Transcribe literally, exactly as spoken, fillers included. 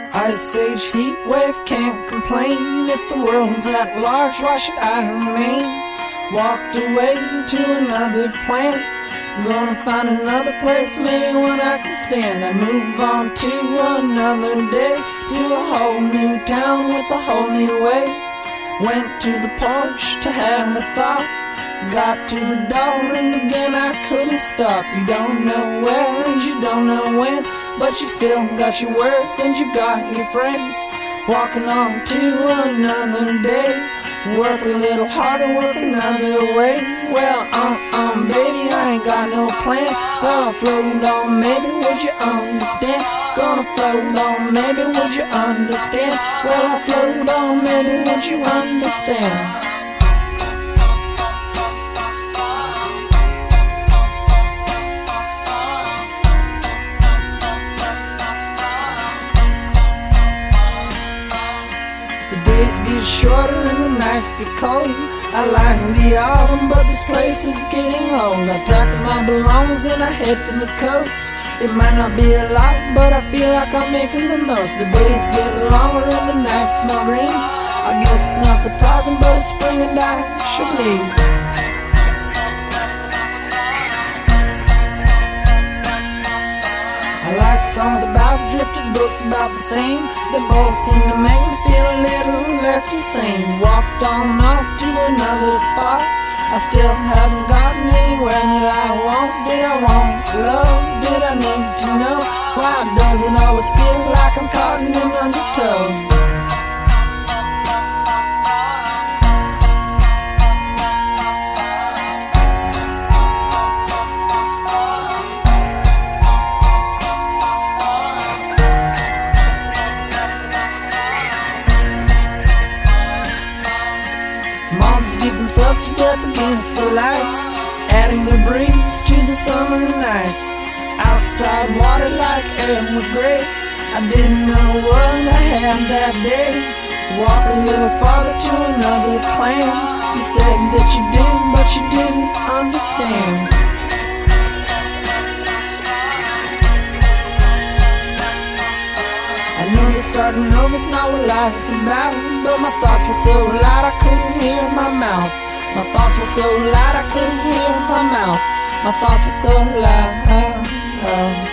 Ice age heat wave, can't complain. If the world's at large, why should I remain? Walked away to another planet, gonna find another place, maybe one I can stand. I move on to another day, to a whole new town with a whole new way. Went to the porch to have a thought, got to the door and again I couldn't stop. You don't know where and you don't know when, but you still got your words and you've got your friends. Walking on to another day, work a little harder, work another way. Well, um, um, baby, I ain't got no plan. Gonna float on, maybe, would you understand? Gonna float on, maybe, would you understand? Well, I float on, maybe, would you understand? The days get shorter and the nights get cold. I like the autumn, but this place is getting old. I pack up my belongings and I head for the coast. It might not be a lot, but I feel like I'm making the most. The days get longer and the nights smell green. I guess it's not surprising, but it's spring and I should leave. I like songs about drifters, books about the same. They both seem to make me feel a little less insane. Walked on off to another spot, I still haven't gotten anywhere that I want. Did I want love? Did I need to know? Why does it always feel like I'm caught in an undertow? Moms beat themselves to death against the lights, adding their breeze to the summer nights. Outside water like air was great, I didn't know what I had that day. Walk a little farther to another plan. You said that you did, but you didn't understand. I know that starting over's not what life's about, but my thoughts were so loud I couldn't hear my mouth. My thoughts were so loud I couldn't hear my mouth. My thoughts were so loud.